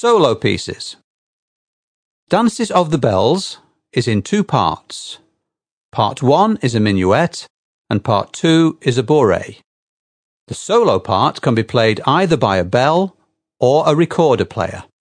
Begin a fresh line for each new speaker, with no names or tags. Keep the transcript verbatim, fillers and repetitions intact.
Solo pieces. Dances of the Bells is in two parts. Part one is a minuet and part two is a bourrée. The solo part can be played either by a bell or a recorder player.